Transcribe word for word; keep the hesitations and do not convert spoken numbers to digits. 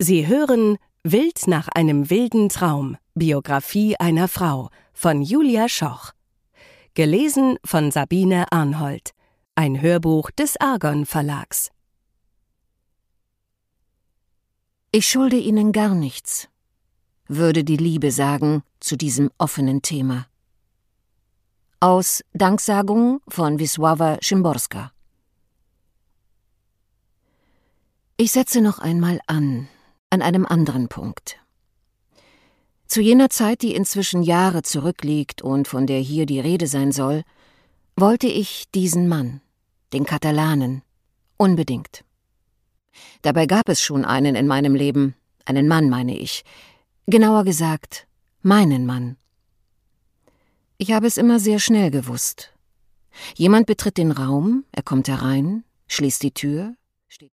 Sie hören Wild nach einem wilden Traum, Biografie einer Frau von Julia Schoch. Gelesen von Sabine Arnhold. Ein Hörbuch des Argon Verlags. Ich schulde Ihnen gar nichts, würde die Liebe sagen zu diesem offenen Thema. Aus Danksagung von Wisława Szymborska. Ich setze noch einmal an, an einem anderen Punkt. Zu jener Zeit, die inzwischen Jahre zurückliegt und von der hier die Rede sein soll, wollte ich diesen Mann, den Katalanen, unbedingt. Dabei gab es schon einen in meinem Leben, einen Mann meine ich, genauer gesagt, meinen Mann. Ich habe es immer sehr schnell gewusst. Jemand betritt den Raum, er kommt herein, schließt die Tür,